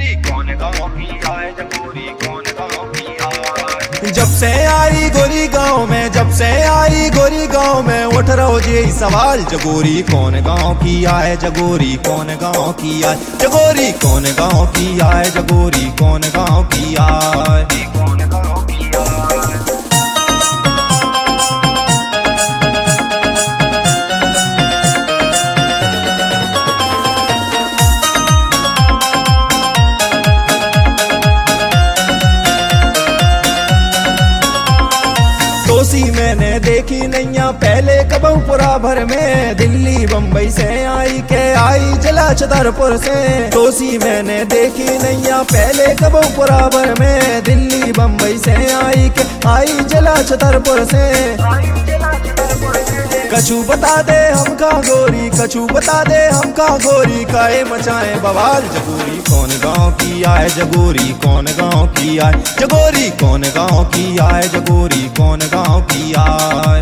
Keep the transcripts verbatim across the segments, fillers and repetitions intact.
जगोरी कौन गाँव की आए, जगोरी कौन गाँव की आए। जब से आई गोरी गांव में, जब से आई गोरी गांव में, उठ रहो जी सवाल, जगोरी कौन गांव की आए, जगोरी कौन गांव की आए, जगोरी कौन गांव की आए, जगोरी कौन गांव की आए, कौन गाँव की आए। तोसी मैंने देखी नैया पहले कबूपुरा भर में, दिल्ली बम्बई से आई के आई जिला छतरपुर से। तोसी मैंने देखी नैया पहले कबूपुरा भर में, दिल्ली बम्बई से आई के आई जिला छतरपुर से। कछु बता दे हमका गोरी, कछु बता दे हमका गोरी, काए मचाए बवाल, जगोरी कौन गांव की आए, जगोरी कौन गांव की आए, जगोरी कौन गांव की आए, जगोरी कौन गांव की आए।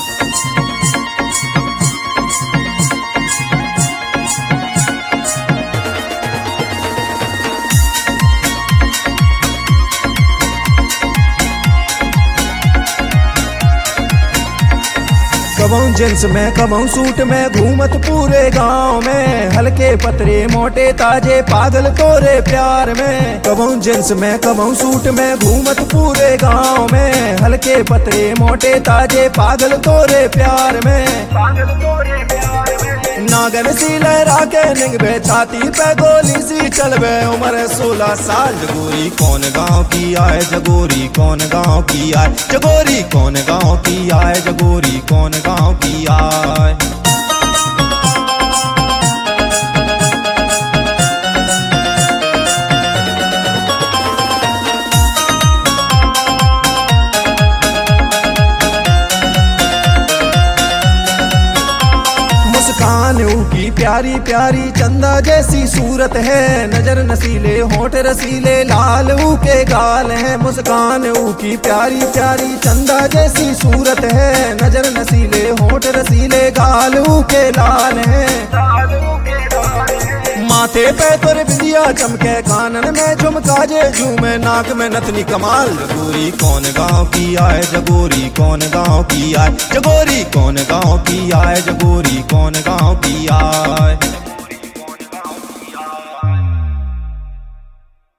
कबहू जींस में कबहू सूट में, घूमत पूरे गांव में, हल्के पतरे मोटे ताजे पागल तोरे प्यार में। कबहू जींस में कबहू सूट में, घूमत पूरे गांव में, हल्के पतरे मोटे ताजे पागल तोरे प्यार में, पागल तोरे प्यार में। नागन सी लहरा के निगबे, छाती पे गोली सी चलबे, उम्र सोलह साल, जगोरी कौन गांव की आए, जगोरी कौन गांव की आए, जगोरी कौन गांव की आए, जगोरी कौन गांव की आए। मुस्कान की प्यारी प्यारी चंदा जैसी सूरत है, नजर नसीले होठ रसीले लाल ऊ के गाल है। मुस्कान की प्यारी प्यारी चंदा जैसी सूरत है, नजर नसीले होठ रसीले गाल ऊ के लाल है। माथे पे तोर बिंदिया चमके, कानन में झुमका जे झूमे, नाक में नथनी कमाल, जगोरी कौन गांव की आए, जगोरी कौन गांव की आए, जगोरी कौन गांव की आए, जगोरी कौन गांव की आए।